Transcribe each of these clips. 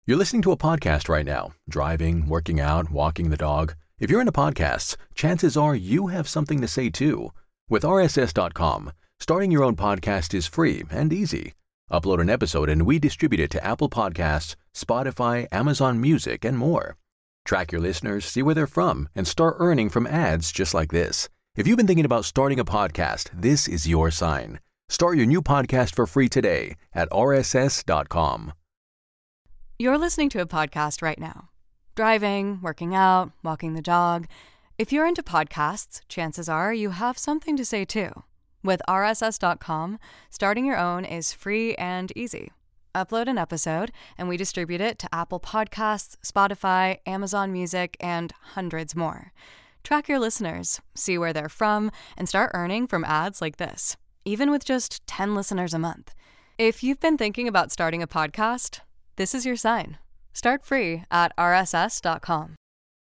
You're listening to a podcast right now, driving, working out, walking the dog. If you're into podcasts, chances are you have something to say too. With RSS.com, starting your own podcast is free and easy. Upload an episode and we distribute it to Apple Podcasts, Spotify, Amazon Music, and more. Track your listeners, see where they're from, and start earning from ads just like this. If you've been thinking about starting a podcast, this is your sign. Start your new podcast for free today at RSS.com. You're listening to a podcast right now. Driving, working out, walking the dog. If you're into podcasts, chances are you have something to say too. With RSS.com, starting your own is free and easy. Upload an episode, and we distribute it to Apple Podcasts, Spotify, Amazon Music, and hundreds more. Track your listeners, see where they're from, and start earning from ads like this, even with just 10 listeners a month. If you've been thinking about starting a podcast, this is your sign. Start free at rss.com.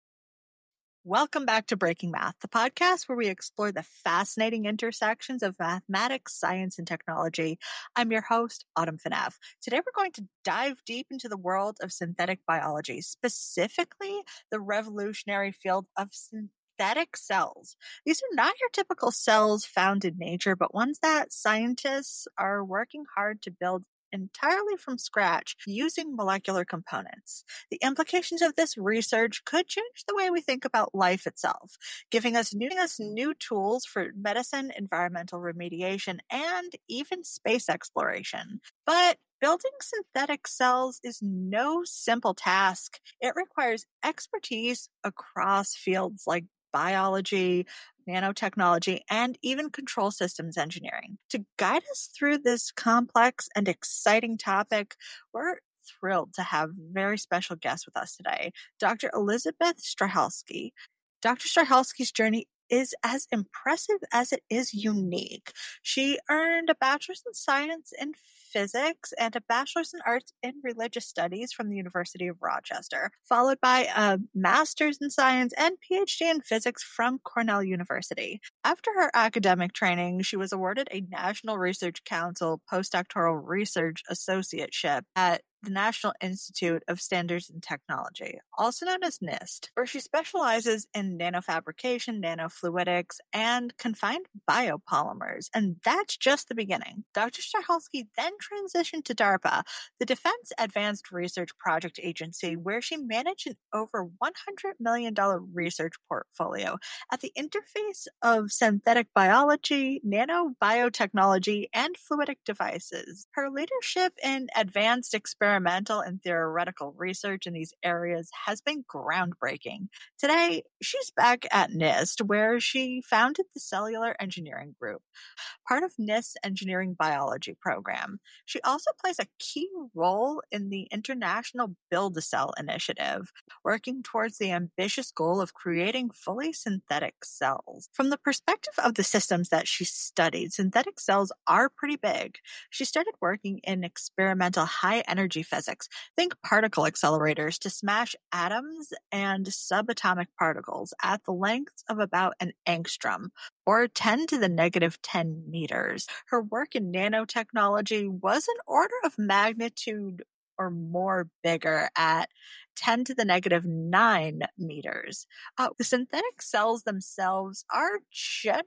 Welcome back to Breaking Math, the podcast where we explore the fascinating intersections of mathematics, science, and technology. I'm your host, Autumn Phanev. Today we're going to dive deep into the world of synthetic biology, specifically the revolutionary field of synthetic cells. These are not your typical cells found in nature, but ones that scientists are working hard to build entirely from scratch using molecular components. The implications of this research could change the way we think about life itself, giving us new tools for medicine, environmental remediation, and even space exploration. But building synthetic cells is no simple task. It requires expertise across fields like biology, nanotechnology, and even control systems engineering. To guide us through this complex and exciting topic, we're thrilled to have a very special guest with us today, Dr. Elizabeth Strahalski. Dr. Strahalski's journey is as impressive as it is unique. She earned a bachelor's in science in physics and a bachelor's in arts in religious studies from the University of Rochester, followed by a master's in science and PhD in physics from Cornell University. After her academic training, she was awarded a National Research Council postdoctoral research associateship at the National Institute of Standards and Technology, also known as NIST, where she specializes in nanofabrication, nanofluidics, and confined biopolymers. And that's just the beginning. Dr. Strahalski then transitioned to DARPA, the Defense Advanced Research Project Agency, where she managed an over $100 million research portfolio at the interface of synthetic biology, nanobiotechnology, and fluidic devices. Her leadership in advanced experimental and theoretical research in these areas has been groundbreaking. Today, she's back at NIST, where she founded the Cellular Engineering Group, part of NIST's engineering biology program. She also plays a key role in the International Build-A-Cell initiative, working towards the ambitious goal of creating fully synthetic cells. From the perspective of the systems that she studied, synthetic cells are pretty big. She started working in experimental high-energy physics, think particle accelerators, to smash atoms and subatomic particles at the lengths of about an angstrom, or 10 to the negative 10 meters. Her work in nanotechnology was an order of magnitude or more bigger at 10 to the negative 9 meters. The synthetic cells themselves are generally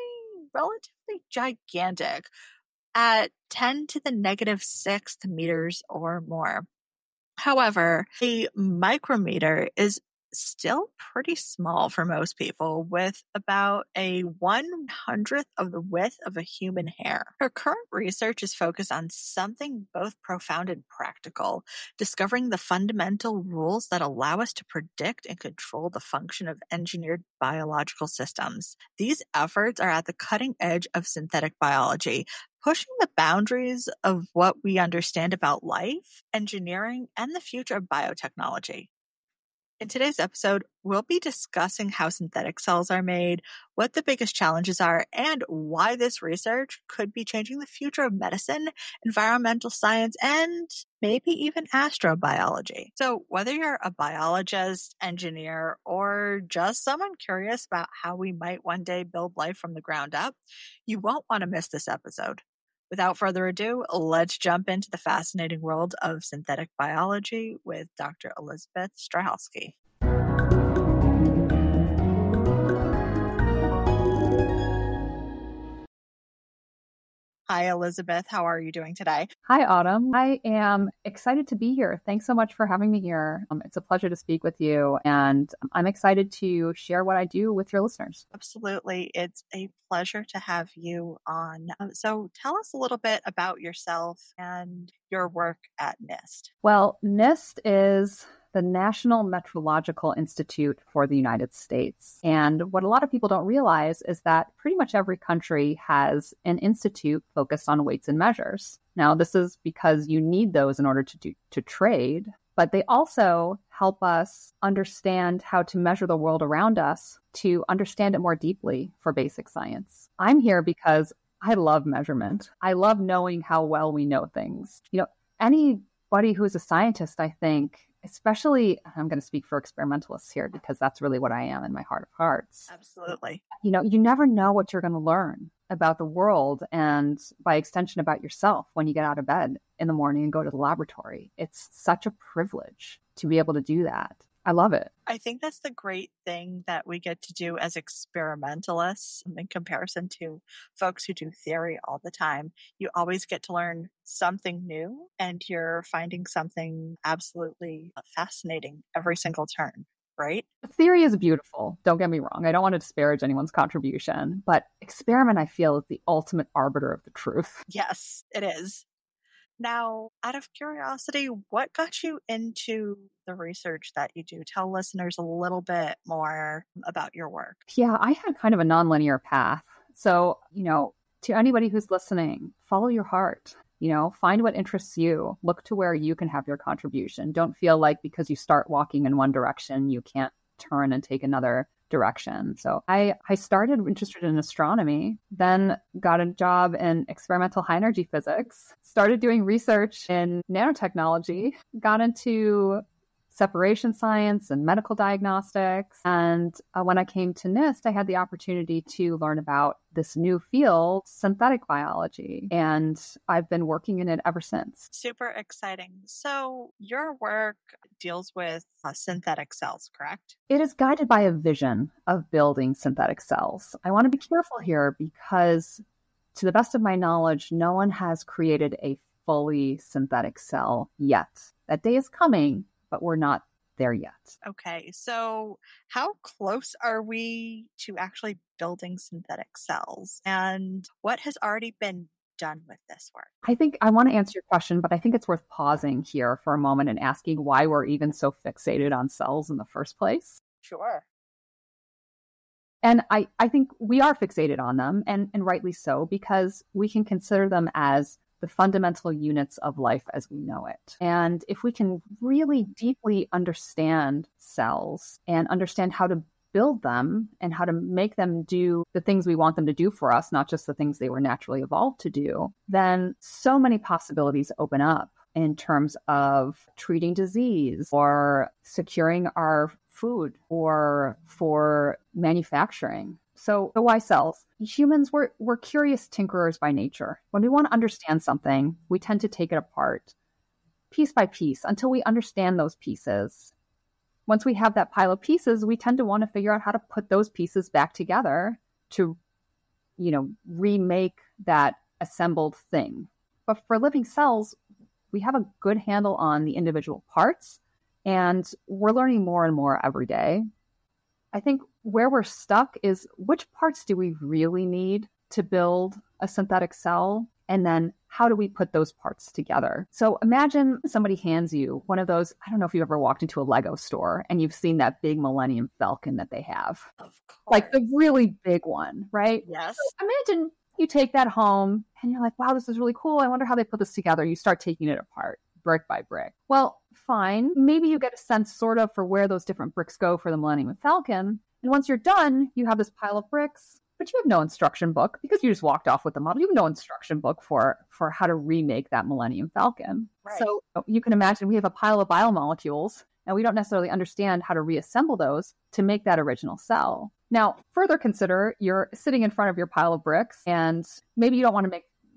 relatively gigantic at 10 to the negative 6 meters or more. However, a micrometer is still pretty small for most people, with about a 1/100th of the width of a human hair. Her current research is focused on something both profound and practical, discovering the fundamental rules that allow us to predict and control the function of engineered biological systems. These efforts are at the cutting edge of synthetic biology, pushing the boundaries of what we understand about life, engineering, and the future of biotechnology. In today's episode, we'll be discussing how synthetic cells are made, what the biggest challenges are, and why this research could be changing the future of medicine, environmental science, and maybe even astrobiology. So whether you're a biologist, engineer, or just someone curious about how we might one day build life from the ground up, you won't want to miss this episode. Without further ado, let's jump into the fascinating world of synthetic biology with Dr. Elizabeth Strahalski. Hi, Elizabeth. How are you doing today? Hi, Autumn. I am excited to be here. Thanks so much for having me here. It's a pleasure to speak with you, and I'm excited to share what I do with your listeners. Absolutely. It's a pleasure to have you on. So tell us a little bit about yourself and your work at NIST. Well, NIST is the National Metrological Institute for the United States. And what a lot of people don't realize is that pretty much every country has an institute focused on weights and measures. Now, this is because you need those in order to trade, but they also help us understand how to measure the world around us to understand it more deeply for basic science. I'm here because I love measurement. I love knowing how well we know things. Anybody who's a scientist, I think, especially, I'm going to speak for experimentalists here because that's really what I am in my heart of hearts. Absolutely. You never know what you're going to learn about the world and by extension about yourself when you get out of bed in the morning and go to the laboratory. It's such a privilege to be able to do that. I love it. I think that's the great thing that we get to do as experimentalists in comparison to folks who do theory all the time. You always get to learn something new, and you're finding something absolutely fascinating every single turn, right? Theory is beautiful. Don't get me wrong. I don't want to disparage anyone's contribution, but experiment, I feel, is the ultimate arbiter of the truth. Yes, it is. Now, out of curiosity, what got you into the research that you do? Tell listeners a little bit more about your work. Yeah, I had kind of a nonlinear path. So, to anybody who's listening, follow your heart. Find what interests you. Look to where you can have your contribution. Don't feel like because you start walking in one direction, you can't turn and take another direction. So I started interested in astronomy, then got a job in experimental high energy physics, started doing research in nanotechnology, got into separation science and medical diagnostics. And when I came to NIST, I had the opportunity to learn about this new field, synthetic biology. And I've been working in it ever since. Super exciting. So your work deals with synthetic cells, correct? It is guided by a vision of building synthetic cells. I want to be careful here because, to the best of my knowledge, no one has created a fully synthetic cell yet. That day is coming, but we're not there yet. Okay, so how close are we to actually building synthetic cells? And what has already been done with this work? I think I want to answer your question, but I think it's worth pausing here for a moment and asking why we're even so fixated on cells in the first place. Sure. And I think we are fixated on them, and rightly so, because we can consider them as the fundamental units of life as we know it. And if we can really deeply understand cells and understand how to build them and how to make them do the things we want them to do for us, not just the things they were naturally evolved to do, then so many possibilities open up in terms of treating disease or securing our food or for manufacturing. So why cells? Humans, we're curious tinkerers by nature. When we want to understand something, we tend to take it apart piece by piece until we understand those pieces. Once we have that pile of pieces, we tend to want to figure out how to put those pieces back together to, remake that assembled thing. But for living cells, we have a good handle on the individual parts, and we're learning more and more every day. I think where we're stuck is which parts do we really need to build a synthetic cell? And then how do we put those parts together? So imagine somebody hands you one of those, I don't know if you've ever walked into a Lego store and you've seen that big Millennium Falcon that they have. Of course. Like the really big one, right? Yes. So imagine you take that home and you're like, wow, this is really cool. I wonder how they put this together. You start taking it apart brick by brick. Well, fine. Maybe you get a sense sort of for where those different bricks go for the Millennium Falcon. And once you're done, you have this pile of bricks, but you have no instruction book because you just walked off with the model. You have no instruction book for how to remake that Millennium Falcon. Right. So you can imagine we have a pile of biomolecules and we don't necessarily understand how to reassemble those to make that original cell. Now, further consider you're sitting in front of your pile of bricks and maybe you don't want to make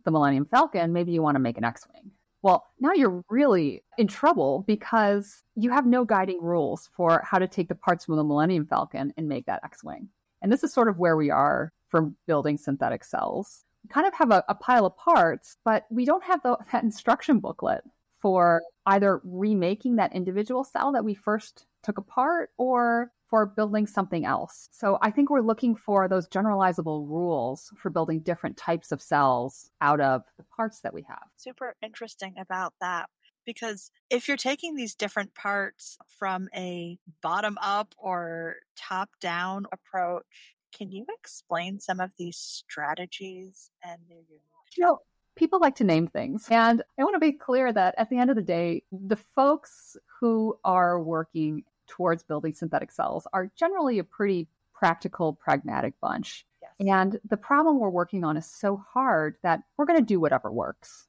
the Millennium Falcon, maybe you want to make an X-Wing. Well, now you're really in trouble because you have no guiding rules for how to take the parts from the Millennium Falcon and make that X-Wing. And this is sort of where we are for building synthetic cells. We kind of have a pile of parts, but we don't have that instruction booklet for either remaking that individual cell that we first took apart or for building something else. So I think we're looking for those generalizable rules for building different types of cells out of the parts that we have. Super interesting about that, because if you're taking these different parts from a bottom-up or top-down approach, can you explain some of these strategies and their unique? People like to name things. And I want to be clear that at the end of the day, the folks who are working towards building synthetic cells are generally a pretty practical, pragmatic bunch. Yes. And the problem we're working on is so hard that we're going to do whatever works.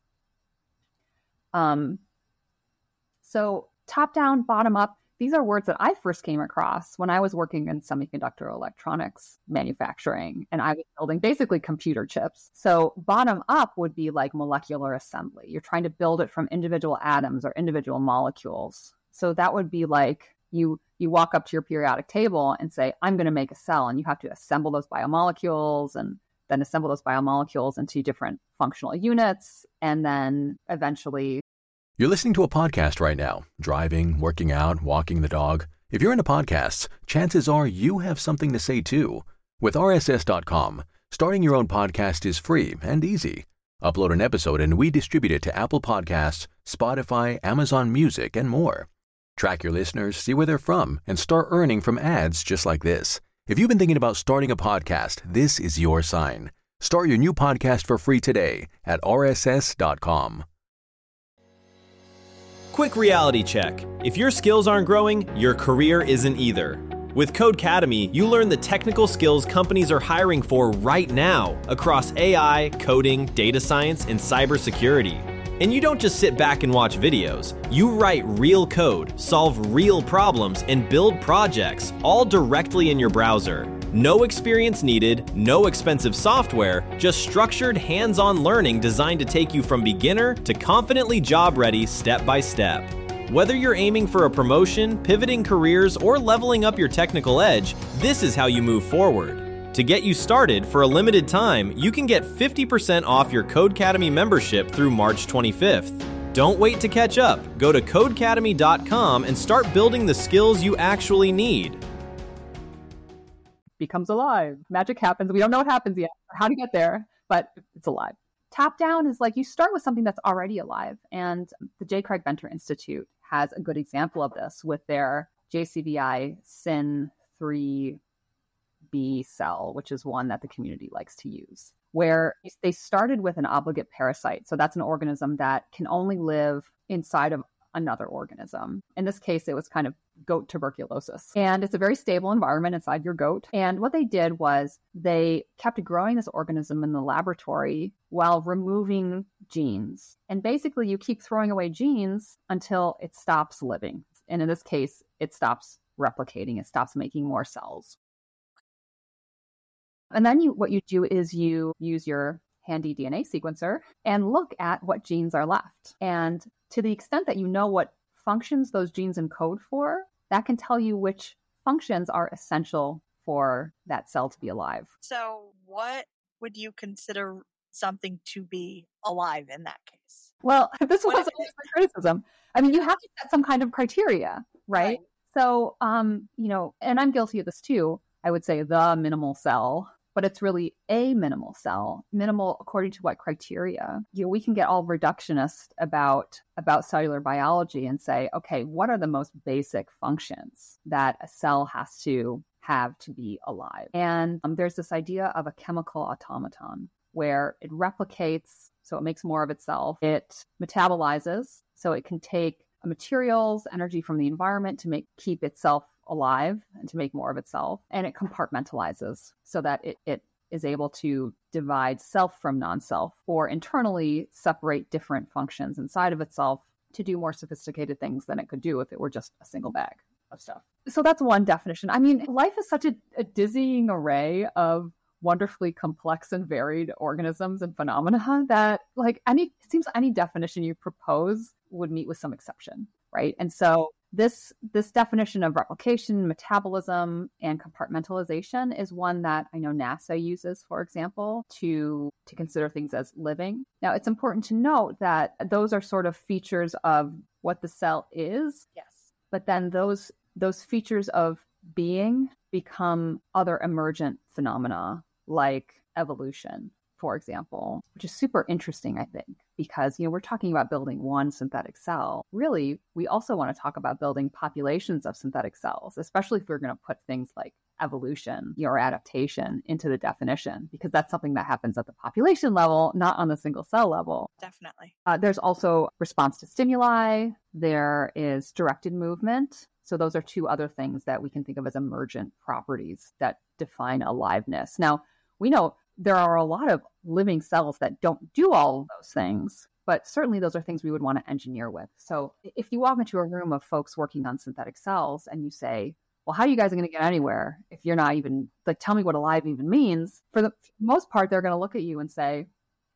So top down, bottom up, these are words that I first came across when I was working in semiconductor electronics manufacturing, and I was building basically computer chips. So bottom up would be like molecular assembly. You're trying to build it from individual atoms or individual molecules. So that would be like you walk up to your periodic table and say, I'm going to make a cell, and you have to assemble those biomolecules and then assemble those biomolecules into different functional units, and then eventually. You're listening to a podcast right now, driving, working out, walking the dog. If you're into podcasts, chances are you have something to say too. With RSS.com, starting your own podcast is free and easy. Upload an episode and we distribute it to Apple Podcasts, Spotify, Amazon Music, and more. Track your listeners, see where they're from, and start earning from ads just like this. If you've been thinking about starting a podcast, this is your sign. Start your new podcast for free today at RSS.com. Quick reality check. If your skills aren't growing, your career isn't either. With Codecademy, you learn the technical skills companies are hiring for right now across AI, coding, data science, and cybersecurity. And you don't just sit back and watch videos. You write real code, solve real problems, and build projects, all directly in your browser. No experience needed, no expensive software, just structured hands-on learning designed to take you from beginner to confidently job-ready step by step. Whether you're aiming for a promotion, pivoting careers, or leveling up your technical edge, this is how you move forward. To get you started, for a limited time, you can get 50% off your Codecademy membership through March 25th. Don't wait to catch up. Go to Codecademy.com and start building the skills you actually need. Becomes alive. Magic happens. We don't know what happens yet, or how to get there, but it's alive. Top down is like you start with something that's already alive. And the J. Craig Venter Institute has a good example of this with their JCVI SYN3B cell, which is one that the community likes to use, where they started with an obligate parasite. So that's an organism that can only live inside of another organism. In this case, it was kind of goat tuberculosis. And it's a very stable environment inside your goat. And what they did was they kept growing this organism in the laboratory while removing genes. And basically, you keep throwing away genes until it stops living. And in this case, it stops replicating. It stops making more cells. And then what you do is you use your handy DNA sequencer and look at what genes are left. And to the extent that you know what functions those genes encode for, that can tell you which functions are essential for that cell to be alive. So what would you consider something to be alive in that case? Well, this was always the criticism. I mean, you have to set some kind of criteria, right? So, and I'm guilty of this too. I would say the minimal cell, but it's really a minimal cell. Minimal according to what criteria? We can get all reductionist about cellular biology and say, okay, what are the most basic functions that a cell has to have to be alive? And there's this idea of a chemical automaton where it replicates, so it makes more of itself. It metabolizes, so it can take materials, energy from the environment to keep itself alive and to make more of itself. And it compartmentalizes so that it is able to divide self from non-self or internally separate different functions inside of itself to do more sophisticated things than it could do if it were just a single bag of stuff. So that's one definition. I mean, life is such a dizzying array of wonderfully complex and varied organisms and phenomena that it seems any definition you propose would meet with some exception, right? And so this definition of replication, metabolism, and compartmentalization is one that I know NASA uses, for example, to consider things as living. Now, it's important to note that those are sort of features of what the cell is. Yes. But then those features of being become other emergent phenomena like evolution, for example, which is super interesting, I think, because, we're talking about building one synthetic cell. Really, we also want to talk about building populations of synthetic cells, especially if we're going to put things like evolution or adaptation into the definition, because that's something that happens at the population level, not on the single cell level. Definitely. There's also response to stimuli. There is directed movement. So those are two other things that we can think of as emergent properties that define aliveness. Now, we know there are a lot of living cells that don't do all of those things, but certainly those are things we would want to engineer with. So if you walk into a room of folks working on synthetic cells and you say, well, how are you guys going to get anywhere if you're not even, tell me what alive even means? For the most part, they're going to look at you and say,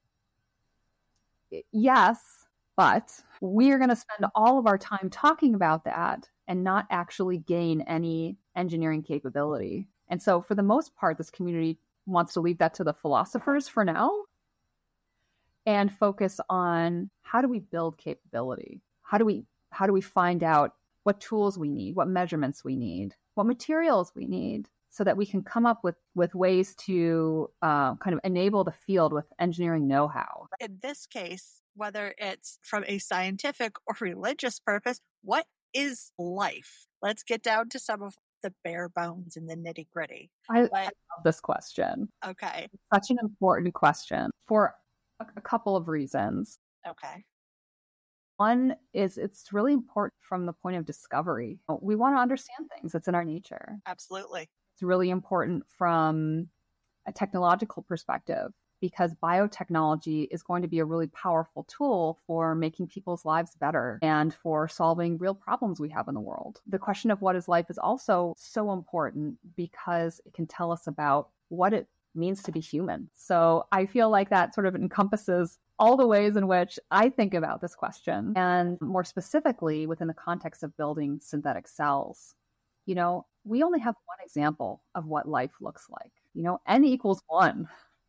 yes, but we are going to spend all of our time talking about that and not actually gain any engineering capability. And so for the most part, this community wants to leave that to the philosophers for now and focus on how do we build capability? How do we find out what tools we need, what measurements we need, what materials we need, so that we can come up with ways to kind of enable the field with engineering know-how. In this case, whether it's from a scientific or religious purpose, what is life? Let's get down to some of the bare bones and the nitty gritty. I love this question. Okay. It's such an important question for a couple of reasons. Okay. One is it's really important from the point of discovery. We want to understand things. It's in our nature. Absolutely. It's really important from a technological perspective because biotechnology is going to be a really powerful tool for making people's lives better and for solving real problems we have in the world. The question of what is life is also so important because it can tell us about what it means to be human. So I feel like that sort of encompasses all the ways in which I think about this question, and more specifically within the context of building synthetic cells. We only have one example of what life looks like. N equals 1.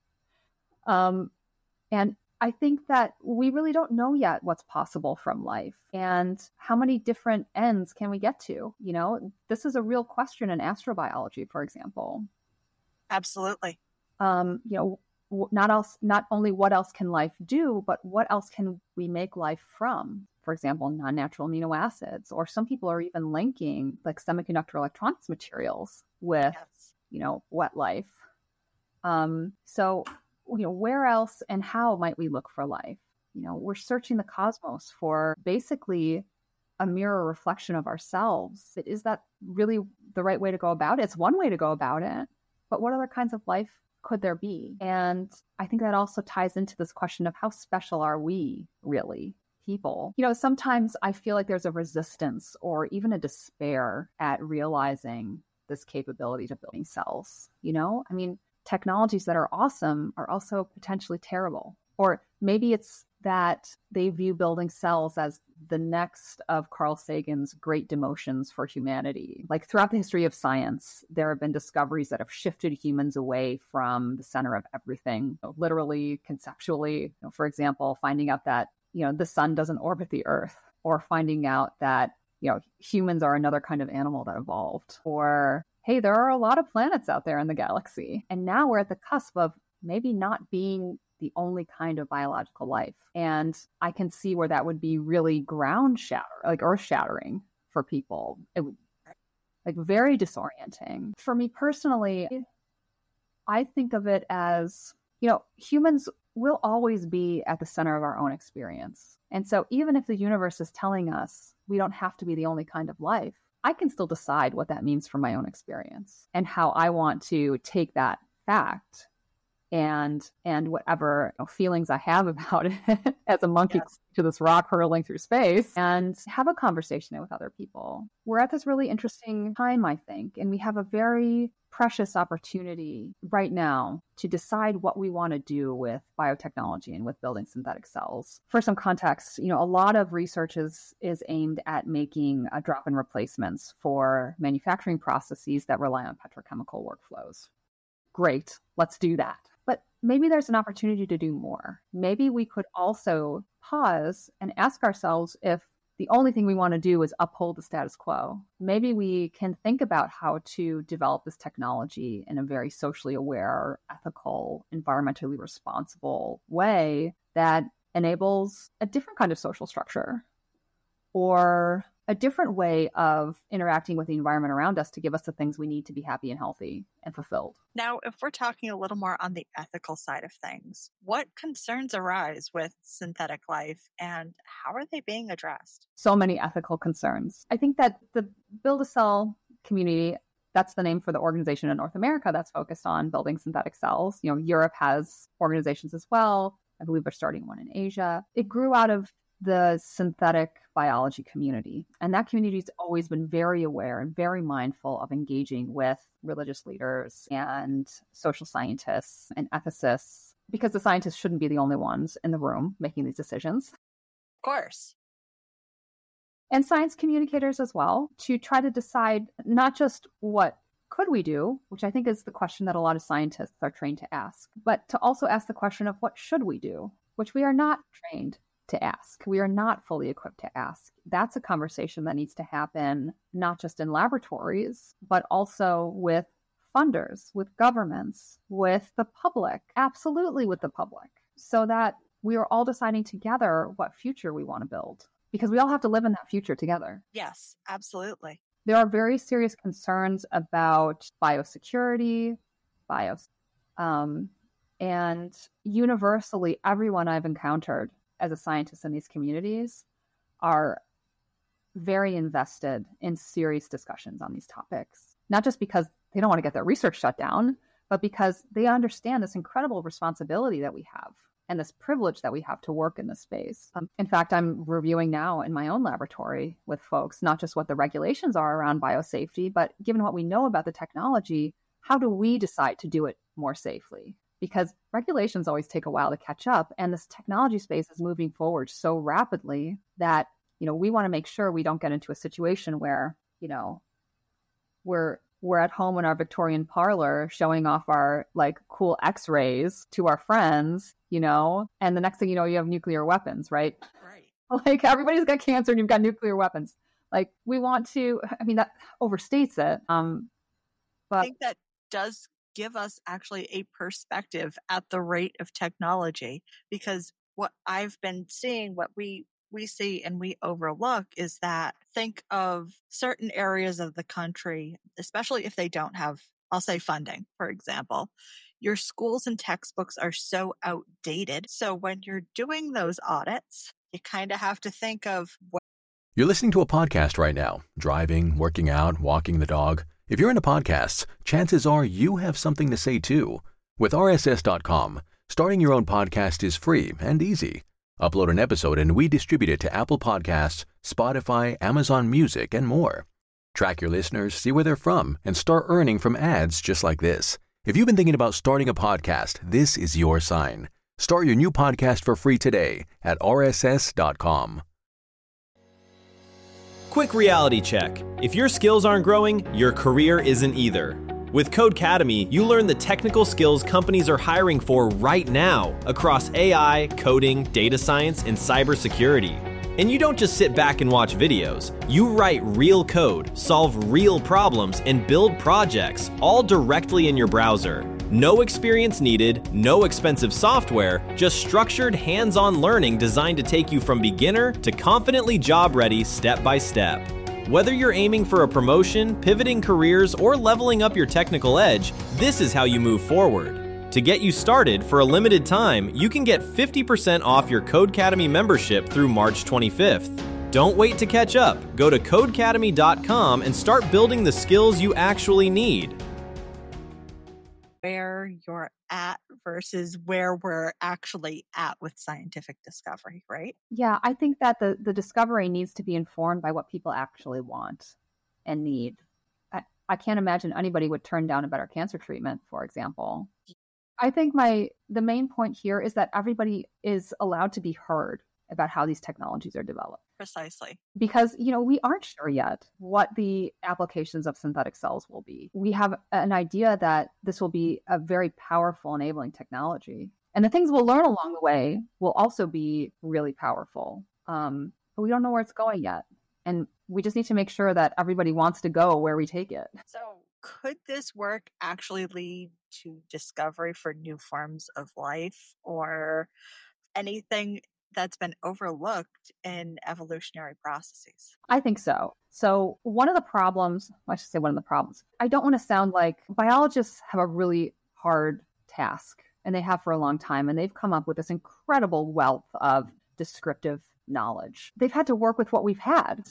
And I think that we really don't know yet what's possible from life and how many different ends can we get to. This is a real question in astrobiology, for example. Absolutely. Not only what else can life do, but what else can we make life from? For example, non-natural amino acids, or some people are even linking like semiconductor electronics materials with, wet life. So where else and how might we look for life? We're searching the cosmos for basically a mirror reflection of ourselves. Is that really the right way to go about it? It's one way to go about it, but what other kinds of life could there be? And I think that also ties into this question of how special are we really, people? Sometimes I feel like there's a resistance or even a despair at realizing this capability to building cells. Technologies that are awesome are also potentially terrible. Or maybe it's that they view building cells as the next of Carl Sagan's great demotions for humanity. Like throughout the history of science, there have been discoveries that have shifted humans away from the center of everything, literally, conceptually. For example, finding out that, the sun doesn't orbit the Earth, or finding out that, humans are another kind of animal that evolved, or hey, there are a lot of planets out there in the galaxy. And now we're at the cusp of maybe not being the only kind of biological life. And I can see where that would be really earth shattering for people. It would very disorienting. For me personally, I think of it as, humans will always be at the center of our own experience. And so even if the universe is telling us we don't have to be the only kind of life, I can still decide what that means for my own experience and how I want to take that fact and whatever feelings I have about it as a monkey to this rock hurling through space, and have a conversation with other people. We're at this really interesting time, I think, and we have a very precious opportunity right now to decide what we want to do with biotechnology and with building synthetic cells. For some context, a lot of research is aimed at making drop-in replacements for manufacturing processes that rely on petrochemical workflows. Great, let's do that. But maybe there's an opportunity to do more. Maybe we could also pause and ask ourselves if the only thing we want to do is uphold the status quo. Maybe we can think about how to develop this technology in a very socially aware, ethical, environmentally responsible way that enables a different kind of social structure or a different way of interacting with the environment around us to give us the things we need to be happy and healthy and fulfilled. Now, if we're talking a little more on the ethical side of things, what concerns arise with synthetic life and how are they being addressed? So many ethical concerns. I think that the Build-A-Cell community, that's the name for the organization in North America that's focused on building synthetic cells. Europe has organizations as well. I believe they're starting one in Asia. It grew out of the synthetic biology community. And that community has always been very aware and very mindful of engaging with religious leaders and social scientists and ethicists, because the scientists shouldn't be the only ones in the room making these decisions. Of course. And science communicators as well, to try to decide not just what could we do, which I think is the question that a lot of scientists are trained to ask, but to also ask the question of what should we do, which we are not trained to ask. We are not fully equipped to ask. That's a conversation that needs to happen, not just in laboratories, but also with funders, with governments, with the public, absolutely with the public, so that we are all deciding together what future we want to build, because we all have to live in that future together. Yes, absolutely. There are very serious concerns about biosecurity, and universally, everyone I've encountered as a scientist in these communities are very invested in serious discussions on these topics, not just because they don't want to get their research shut down, but because they understand this incredible responsibility that we have and this privilege that we have to work in this space. In fact, I'm reviewing now in my own laboratory with folks, not just what the regulations are around biosafety, but given what we know about the technology, how do we decide to do it more safely? Because regulations always take a while to catch up, and this technology space is moving forward so rapidly that, we want to make sure we don't get into a situation where, we're at home in our Victorian parlor showing off our cool X-rays to our friends, and the next thing you know, you have nuclear weapons, right? Right. Everybody's got cancer and you've got nuclear weapons. We want to, that overstates it. But I think that does give us actually a perspective at the rate of technology, because what I've been seeing, what we see and we overlook is that think of certain areas of the country, especially if they don't have, I'll say funding, for example, your schools and textbooks are so outdated. So when you're doing those audits, you kind of have to think of You're listening to a podcast right now, driving, working out, walking the dog. If you're into podcasts, chances are you have something to say too. With RSS.com, starting your own podcast is free and easy. Upload an episode and we distribute it to Apple Podcasts, Spotify, Amazon Music, and more. Track your listeners, see where they're from, and start earning from ads just like this. If you've been thinking about starting a podcast, this is your sign. Start your new podcast for free today at RSS.com. Quick reality check. If your skills aren't growing, your career isn't either. With Codecademy, you learn the technical skills companies are hiring for right now across AI, coding, data science, and cybersecurity. And you don't just sit back and watch videos. You write real code, solve real problems, and build projects, all directly in your browser. No experience needed, no expensive software, just structured hands-on learning designed to take you from beginner to confidently job-ready step by step. Whether you're aiming for a promotion, pivoting careers, or leveling up your technical edge, this is how you move forward. To get you started, for a limited time, you can get 50% off your Codecademy membership through March 25th. Don't wait to catch up. Go to Codecademy.com and start building the skills you actually need. Where you're at versus where we're actually at with scientific discovery, right? Yeah, I think that the discovery needs to be informed by what people actually want and need. I can't imagine anybody would turn down a better cancer treatment, for example. I think the main point here is that everybody is allowed to be heard about how these technologies are developed. Precisely. Because, we aren't sure yet what the applications of synthetic cells will be. We have an idea that this will be a very powerful enabling technology. And the things we'll learn along the way will also be really powerful. But we don't know where it's going yet. And we just need to make sure that everybody wants to go where we take it. So could this work actually lead to discovery for new forms of life or anything that's been overlooked in evolutionary processes? I think so. So one of the problems, I should say one of the problems, I don't want to sound like biologists have a really hard task, and they have for a long time, and they've come up with this incredible wealth of descriptive knowledge. They've had to work with what we've had.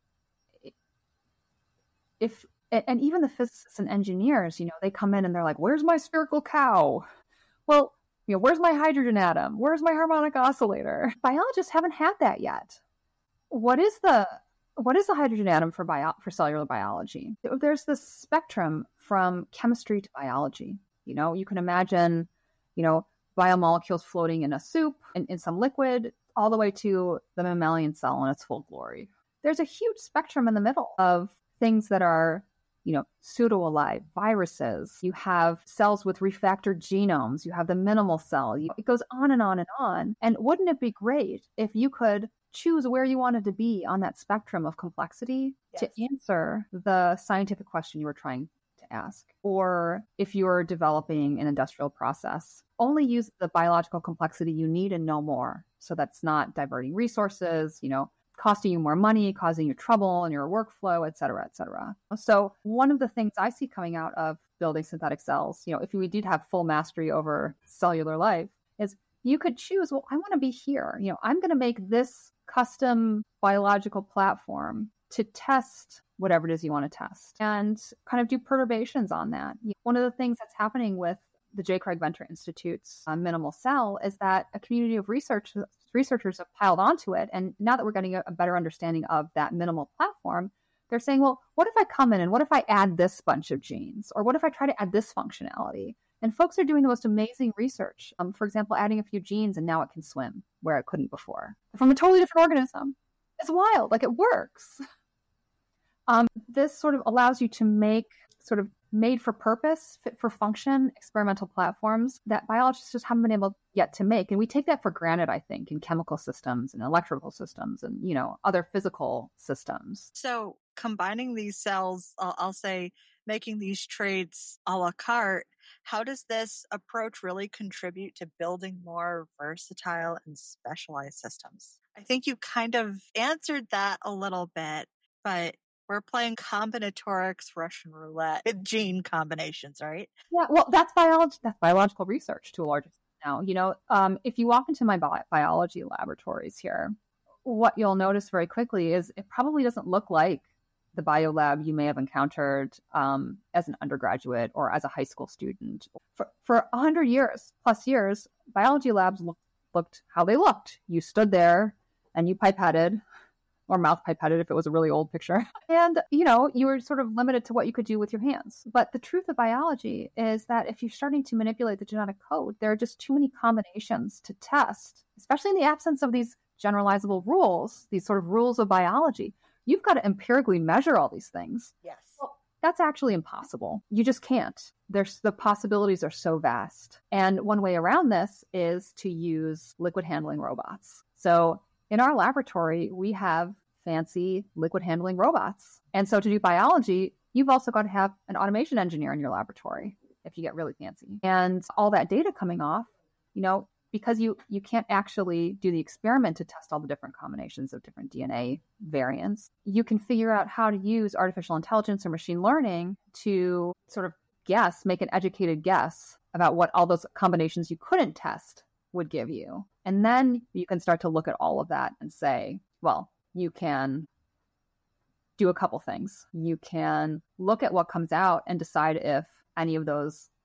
And even the physicists and engineers, they come in and they're like, where's my spherical cow? Well, where's my hydrogen atom? Where's my harmonic oscillator? Biologists haven't had that yet. What is the hydrogen atom for cellular biology? There's this spectrum from chemistry to biology. You can imagine, biomolecules floating in a soup, in some liquid, all the way to the mammalian cell in its full glory. There's a huge spectrum in the middle of things that are, pseudo-alive, viruses. You have cells with refactored genomes. You have the minimal cell. It goes on and on and on. And wouldn't it be great if you could choose where you wanted to be on that spectrum of complexity to answer the scientific question you were trying to ask? Or if you're developing an industrial process, only use the biological complexity you need and no more. So that's not diverting resources, costing you more money, causing you trouble in your workflow, et cetera, et cetera. So one of the things I see coming out of building synthetic cells, if we did have full mastery over cellular life, is you could choose, well, I want to be here. I'm going to make this custom biological platform to test whatever it is you want to test and kind of do perturbations on that. One of the things that's happening with the J. Craig Venter Institute's minimal cell is that a community of researchers have piled onto it. And now that we're getting a better understanding of that minimal platform, they're saying, well, what if I come in and what if I add this bunch of genes? Or what if I try to add this functionality? And folks are doing the most amazing research. For example, adding a few genes and now it can swim where it couldn't before from a totally different organism. It's wild. Like, it works. This sort of allows you to make sort of made for purpose, fit for function, experimental platforms that biologists just haven't been able yet to make. And we take that for granted, I think, in chemical systems and electrical systems and, other physical systems. So combining these cells, I'll say making these traits a la carte, how does this approach really contribute to building more versatile and specialized systems? I think you kind of answered that a little bit, but we're playing combinatorics Russian roulette with gene combinations, right? Yeah, well, that's biology. That's biological research to a large extent now. If you walk into my biology laboratories here, what you'll notice very quickly is it probably doesn't look like the biolab you may have encountered as an undergraduate or as a high school student. For 100 years, plus years, biology labs looked how they looked. You stood there and you pipetted, or mouth pipetted if it was a really old picture. And, you were sort of limited to what you could do with your hands. But the truth of biology is that if you're starting to manipulate the genetic code, there are just too many combinations to test, especially in the absence of these generalizable rules, these sort of rules of biology. You've got to empirically measure all these things. Yes. Well, that's actually impossible. You just can't. The possibilities are so vast. And one way around this is to use liquid handling robots. So in our laboratory, we have fancy liquid handling robots. And so to do biology, you've also got to have an automation engineer in your laboratory if you get really fancy. And all that data coming off, because you can't actually do the experiment to test all the different combinations of different DNA variants, you can figure out how to use artificial intelligence or machine learning to sort of make an educated guess about what all those combinations you couldn't test would give you. And then you can start to look at all of that and say, well, you can do a couple things. You can look at what comes out and decide if any of those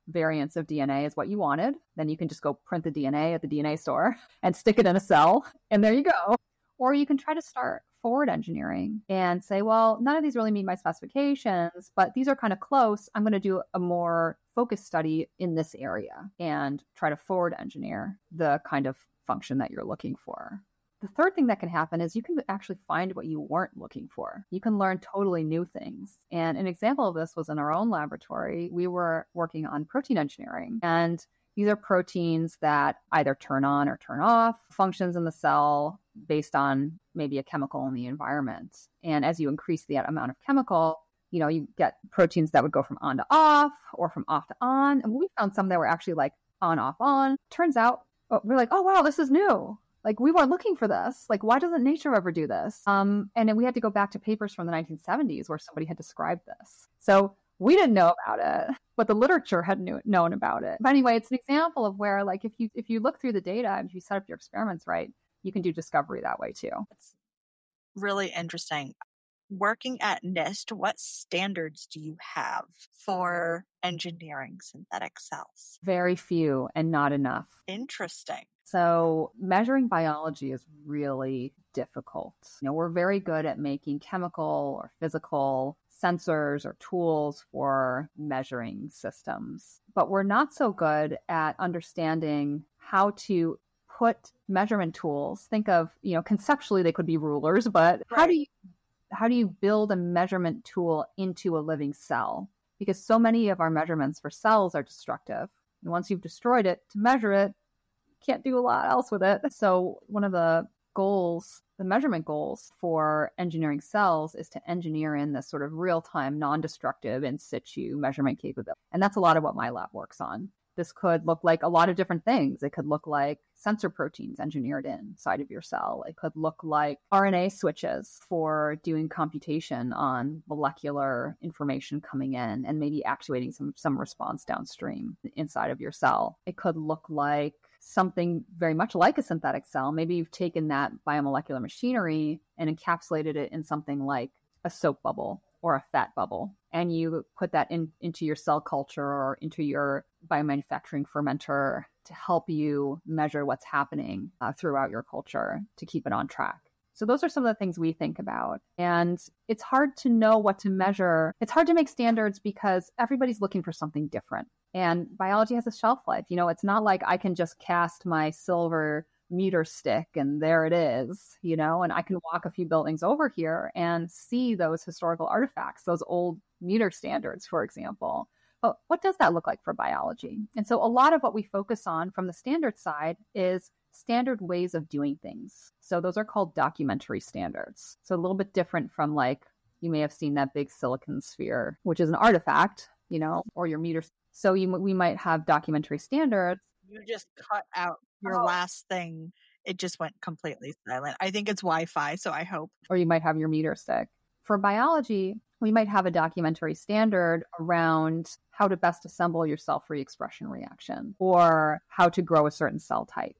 variants of DNA is what you wanted. Then you can just go print the DNA at the DNA store and stick it in a cell, and there you go. Or you can try to start forward engineering and say, well, none of these really meet my specifications, but these are kind of close. I'm going to do a more focused study in this area and try to forward engineer the kind of function that you're looking for. The third thing that can happen is you can actually find what you weren't looking for. You can learn totally new things. And an example of this was in our own laboratory. We were working on protein engineering, and these are proteins that either turn on or turn off functions in the cell based on maybe a chemical in the environment. And as you increase the amount of chemical, you get proteins that would go from on to off or from off to on. And we found some that were actually like on, off, on. Turns out, we're like, oh, wow, this is new. Like, we weren't looking for this. Like, why doesn't nature ever do this? And then we had to go back to papers from the 1970s where somebody had described this. So we didn't know about it, but the literature had known about it. But anyway, it's an example of where, like, if you look through the data and if you set up your experiments right, you can do discovery that way too. It's really interesting. Working at NIST, what standards do you have for engineering synthetic cells? Very few and not enough. Interesting. So measuring biology is really difficult. We're very good at making chemical or physical sensors or tools for measuring systems, but we're not so good at understanding how to put measurement tools. Think of, conceptually they could be rulers, but right. How do you build a measurement tool into a living cell? Because so many of our measurements for cells are destructive. And once you've destroyed it, to measure it, you can't do a lot else with it. So one of the goals, the measurement goals for engineering cells is to engineer in this sort of real-time, non-destructive in situ measurement capability. And that's a lot of what my lab works on. This could look like a lot of different things. It could look like sensor proteins engineered inside of your cell. It could look like RNA switches for doing computation on molecular information coming in and maybe actuating some response downstream inside of your cell. It could look like something very much like a synthetic cell. Maybe you've taken that biomolecular machinery and encapsulated it in something like a soap bubble or a fat bubble, and you put that into your cell culture or into your biomanufacturing fermenter to help you measure what's happening throughout your culture to keep it on track. So those are some of the things we think about. And it's hard to know what to measure. It's hard to make standards because everybody's looking for something different. And biology has a shelf life. It's not like I can just cast my silver meter stick and there it is, and I can walk a few buildings over here and see those historical artifacts, those old meter standards, for example. But what does that look like for biology? And so a lot of what we focus on from the standard side is standard ways of doing things. So those are called documentary standards. So a little bit different from, like, you may have seen that big silicon sphere, which is an artifact, or your meter. So we might have documentary standards. You just cut out your last thing. It just went completely silent. I think it's Wi-Fi, so I hope. Or you might have your meter stick. For biology, we might have a documentary standard around how to best assemble your cell-free expression reaction or how to grow a certain cell type.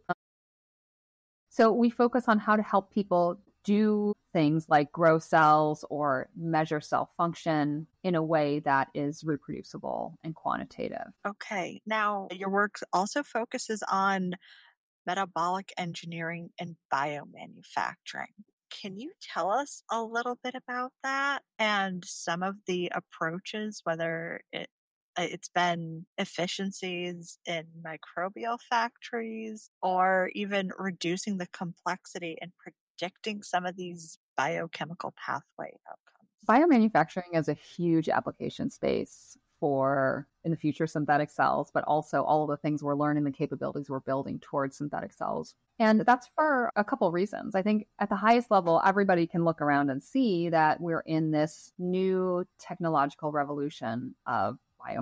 So we focus on how to help people do things like grow cells or measure cell function in a way that is reproducible and quantitative. Okay. Now, your work also focuses on metabolic engineering and biomanufacturing. Can you tell us a little bit about that and some of the approaches, whether it's been efficiencies in microbial factories or even reducing the complexity and predicting some of these biochemical pathway outcomes? Biomanufacturing is a huge application space for, in the future, synthetic cells, but also all of the things we're learning, the capabilities we're building towards synthetic cells. And that's for a couple of reasons. I think at the highest level, everybody can look around and see that we're in this new technological revolution of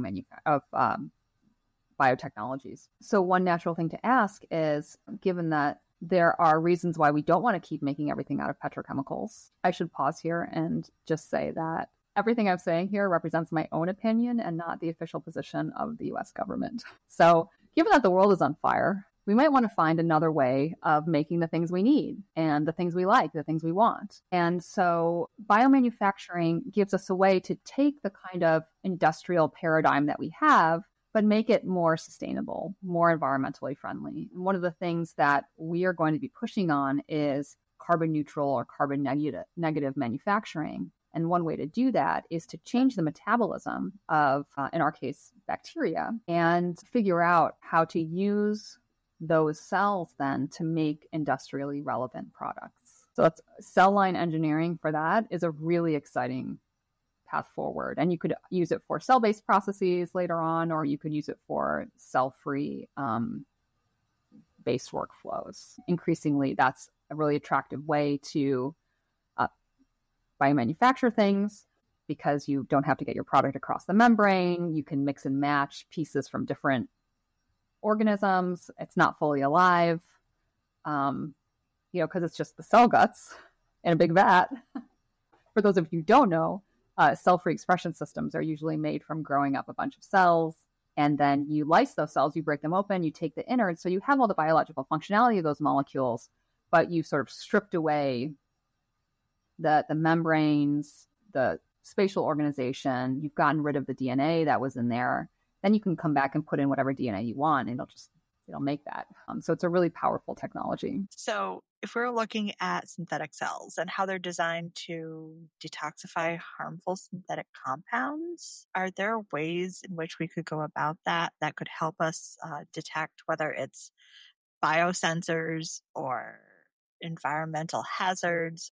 biotechnologies. So one natural thing to ask is, given that there are reasons why we don't want to keep making everything out of petrochemicals, I should pause here and just say that everything I'm saying here represents my own opinion and not the official position of the US government. So given that the world is on fire, we might want to find another way of making the things we need and the things we like, the things we want. And so biomanufacturing gives us a way to take the kind of industrial paradigm that we have, but make it more sustainable, more environmentally friendly. And one of the things that we are going to be pushing on is carbon neutral or carbon negative manufacturing. And one way to do that is to change the metabolism of, in our case, bacteria, and figure out how to use those cells then to make industrially relevant products. So that's cell line engineering for that is a really exciting path forward. And you could use it for cell-based processes later on, or you could use it for cell-free based workflows. Increasingly, that's a really attractive way to biomanufacture things because you don't have to get your product across the membrane. You can mix and match pieces from different organisms. It's not fully alive, because it's just the cell guts in a big vat. For those of you who don't know, cell-free expression systems are usually made from growing up a bunch of cells, and then you lyse those cells, you break them open, you take the innards, so you have all the biological functionality of those molecules, but you've sort of stripped away the membranes, the spatial organization, you've gotten rid of the DNA that was in there. Then you can come back and put in whatever DNA you want, and it'll make that. So it's a really powerful technology. So if we're looking at synthetic cells and how they're designed to detoxify harmful synthetic compounds, are there ways in which we could go about that could help us detect whether it's biosensors or environmental hazards?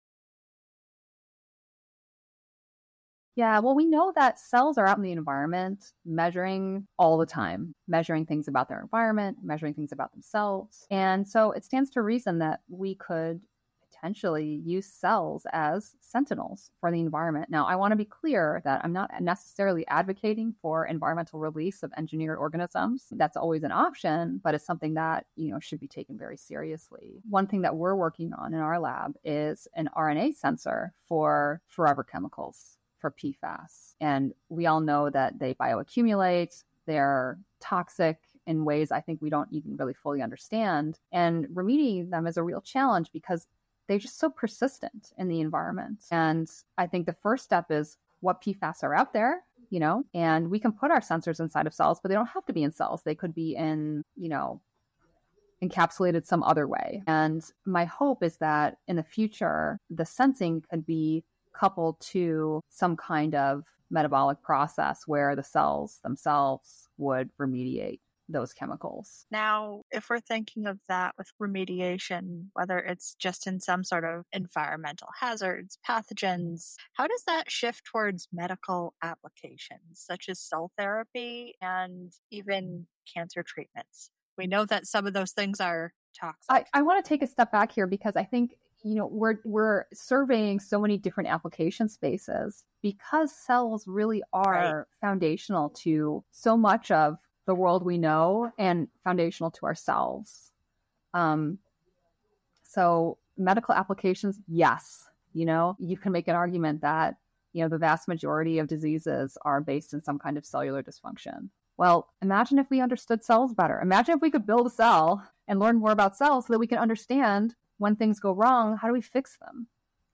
Yeah, well, we know that cells are out in the environment measuring all the time, measuring things about their environment, measuring things about themselves. And so it stands to reason that we could potentially use cells as sentinels for the environment. Now, I want to be clear that I'm not necessarily advocating for environmental release of engineered organisms. That's always an option, but it's something that, should be taken very seriously. One thing that we're working on in our lab is an RNA sensor for forever chemicals, for PFAS. And we all know that they bioaccumulate, they're toxic in ways I think we don't even really fully understand. And remediating them is a real challenge because they're just so persistent in the environment. And I think the first step is what PFAS are out there, and we can put our sensors inside of cells, but they don't have to be in cells. They could be in, encapsulated some other way. And my hope is that in the future, the sensing could be coupled to some kind of metabolic process where the cells themselves would remediate those chemicals. Now, if we're thinking of that with remediation, whether it's just in some sort of environmental hazards, pathogens, how does that shift towards medical applications such as cell therapy and even cancer treatments? We know that some of those things are toxic. I want to take a step back here because I think we're surveying so many different application spaces because cells really are foundational to so much of the world we know and foundational to ourselves. So medical applications, yes, you can make an argument that, the vast majority of diseases are based in some kind of cellular dysfunction. Well, imagine if we understood cells better. Imagine if we could build a cell and learn more about cells so that we can understand when things go wrong, how do we fix them?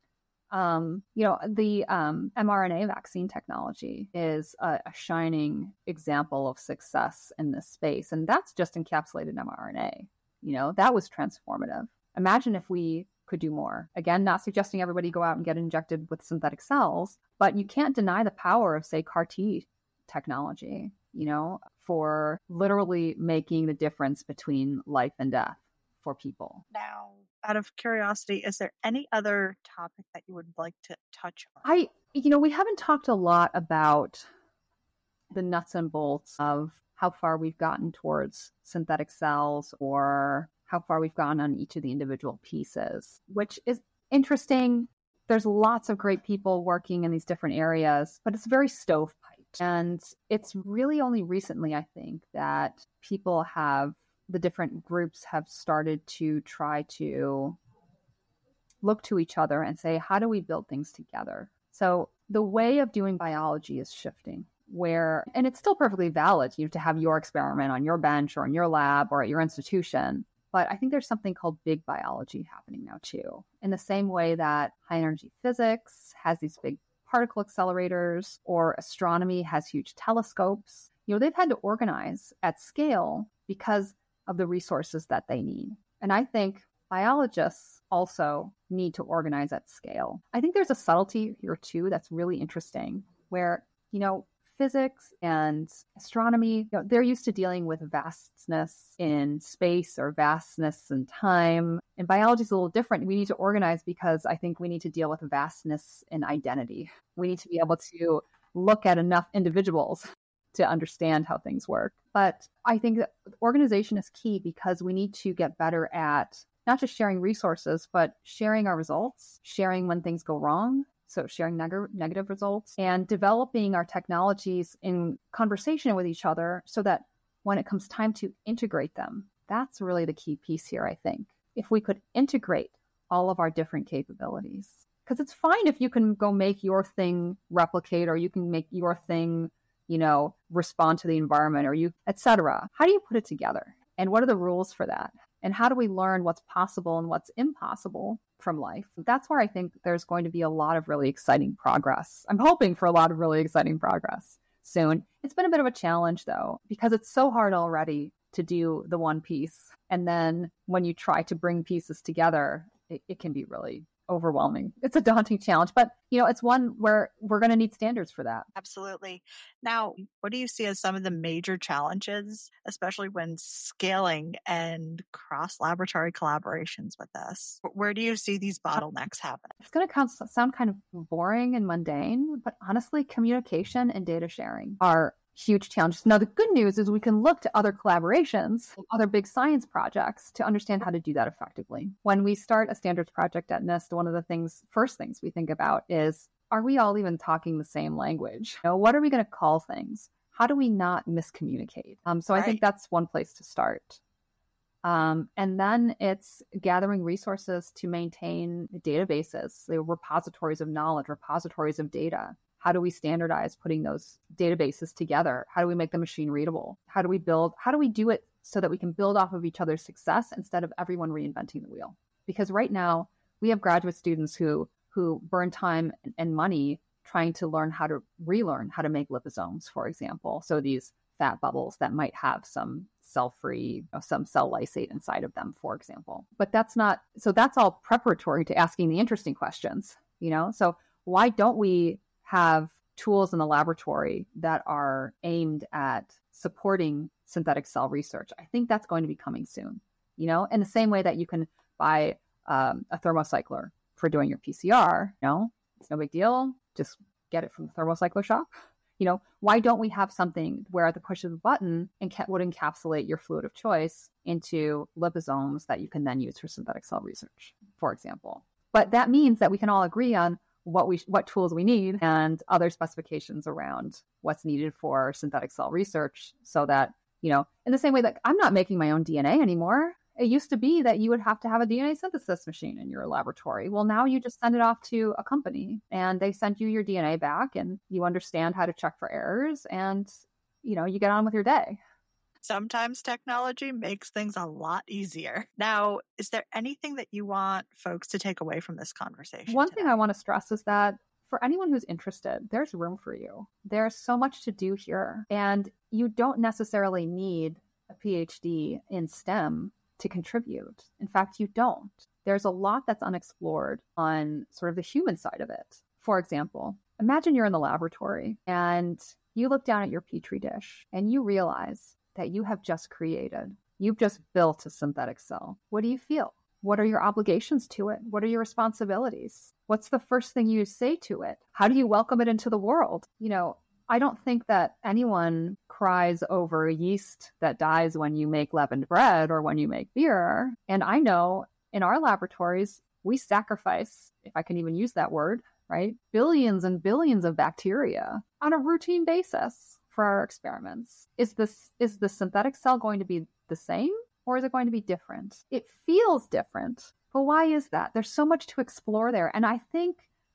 The mRNA vaccine technology is a shining example of success in this space. And that's just encapsulated mRNA. That was transformative. Imagine if we could do more. Again, not suggesting everybody go out and get injected with synthetic cells, but you can't deny the power of, say, CAR T technology, for literally making the difference between life and death for people. Now, out of curiosity, is there any other topic that you would like to touch on? We haven't talked a lot about the nuts and bolts of how far we've gotten towards synthetic cells or how far we've gone on each of the individual pieces, which is interesting. There's lots of great people working in these different areas, but it's very stovepiped. And it's really only recently, I think, that the different groups have started to try to look to each other and say, how do we build things together? So the way of doing biology is shifting and it's still perfectly valid to have your experiment on your bench or in your lab or at your institution. But I think there's something called big biology happening now too. In the same way that high energy physics has these big particle accelerators or astronomy has huge telescopes, they've had to organize at scale because of the resources that they need. And I think biologists also need to organize at scale. I think there's a subtlety here too that's really interesting where, physics and astronomy, they're used to dealing with vastness in space or vastness in time. And biology is a little different. We need to organize because I think we need to deal with vastness in identity. We need to be able to look at enough individuals to understand how things work. But I think that organization is key because we need to get better at not just sharing resources, but sharing our results, sharing when things go wrong. So sharing negative results and developing our technologies in conversation with each other so that when it comes time to integrate them, that's really the key piece here, I think. If we could integrate all of our different capabilities, because it's fine if you can go make your thing replicate or you can make your thing, respond to the environment or et cetera. How do you put it together? And what are the rules for that? And how do we learn what's possible and what's impossible from life? That's where I think there's going to be a lot of really exciting progress. I'm hoping for a lot of really exciting progress soon. It's been a bit of a challenge, though, because it's so hard already to do the one piece. And then when you try to bring pieces together, it can be really overwhelming. It's a daunting challenge, but it's one where we're going to need standards for that. Absolutely. Now, what do you see as some of the major challenges, especially when scaling and cross-laboratory collaborations with this? Where do you see these bottlenecks happen? It's going to sound kind of boring and mundane, but honestly, communication and data sharing are huge challenges. Now, the good news is we can look to other collaborations, other big science projects to understand how to do that effectively. When we start a standards project at NIST, one of the first things we think about is, are we all even talking the same language? What are we going to call things? How do we not miscommunicate? So I think that's one place to start. And then it's gathering resources to maintain databases, the repositories of knowledge, repositories of data. How do we standardize putting those databases together? How do we make them machine readable? How do we do it so that we can build off of each other's success instead of everyone reinventing the wheel? Because right now we have graduate students who burn time and money trying to learn how to relearn how to make liposomes, for example. So these fat bubbles that might have some cell-free, some cell lysate inside of them, for example. But that's all preparatory to asking the interesting questions, So why don't we have tools in the laboratory that are aimed at supporting synthetic cell research? I think that's going to be coming soon, in the same way that you can buy a thermocycler for doing your PCR. It's no big deal. Just get it from the thermocycler shop. Why don't we have something where at the push of a button would encapsulate your fluid of choice into liposomes that you can then use for synthetic cell research, for example? But that means that we can all agree on what tools we need and other specifications around what's needed for synthetic cell research so that, in the same way that I'm not making my own DNA anymore. It used to be that you would have to have a DNA synthesis machine in your laboratory. Well, now you just send it off to a company and they send you your DNA back and you understand how to check for errors and, you get on with your day. Sometimes technology makes things a lot easier. Now, is there anything that you want folks to take away from this conversation? One thing I want to stress is that for anyone who's interested, there's room for you. There's so much to do here. And you don't necessarily need a PhD in STEM to contribute. In fact, you don't. There's a lot that's unexplored on sort of the human side of it. For example, imagine you're in the laboratory and you look down at your Petri dish and you realize that you've just built a synthetic cell. What do you feel? What are your obligations to it? What are your responsibilities? What's the first thing you say to it? How do you welcome it into the world? I don't think that anyone cries over yeast that dies when you make leavened bread or when you make beer. And I know in our laboratories, we sacrifice, if I can even use that word, right? Billions and billions of bacteria on a routine basis for our experiments. Is the synthetic cell going to be the same or is it going to be different? It feels different, but why is that? There's so much to explore there. And I think,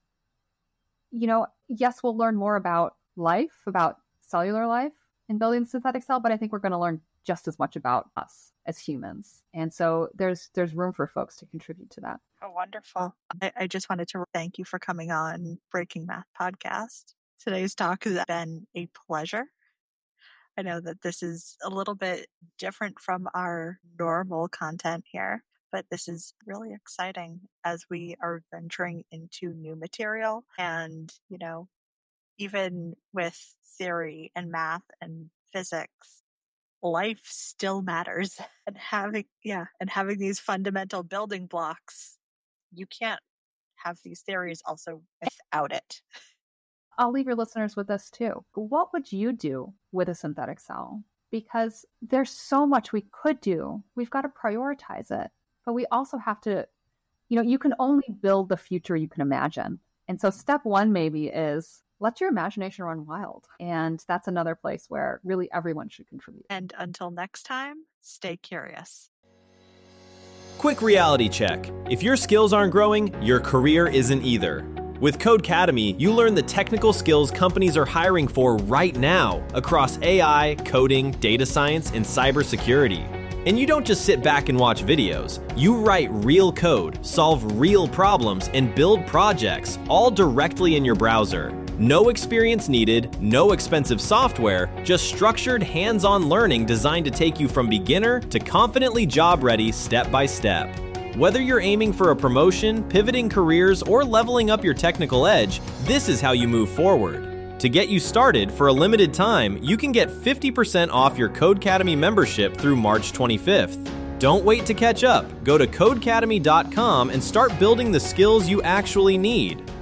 yes, we'll learn more about life, about cellular life in building the synthetic cell, but I think we're going to learn just as much about us as humans. And so there's room for folks to contribute to that. Oh, wonderful. I just wanted to thank you for coming on Breaking Math Podcast. Today's talk has been a pleasure. I know that this is a little bit different from our normal content here, but this is really exciting as we are venturing into new material. And, even with theory and math and physics, life still matters. And having these fundamental building blocks, you can't have these theories also without it. I'll leave your listeners with this too. What would you do with a synthetic cell? Because there's so much we could do. We've got to prioritize it. But we also have to, you can only build the future you can imagine. And so step one maybe is let your imagination run wild. And that's another place where really everyone should contribute. And until next time, stay curious. Quick reality check. If your skills aren't growing, your career isn't either. With Codecademy, you learn the technical skills companies are hiring for right now across AI, coding, data science, and cybersecurity. And you don't just sit back and watch videos. You write real code, solve real problems, and build projects, all directly in your browser. No experience needed, no expensive software, just structured hands-on learning designed to take you from beginner to confidently job-ready step by step. Whether you're aiming for a promotion, pivoting careers, or leveling up your technical edge, this is how you move forward. To get you started, for a limited time, you can get 50% off your Codecademy membership through March 25th. Don't wait to catch up. Go to Codecademy.com and start building the skills you actually need.